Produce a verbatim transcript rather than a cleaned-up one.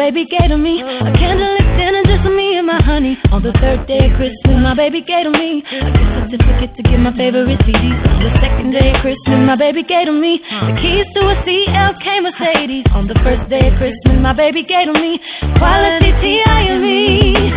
baby gave to me. A candlelit dinner just for me and my honey. On the third day of Christmas, my baby gave to me. A gift certificate to get my favorite C Ds. On the second day of Christmas, my baby gave to me. The keys to a C L K Mercedes. On the first day of Christmas, my baby gave to me. Quality T I and me.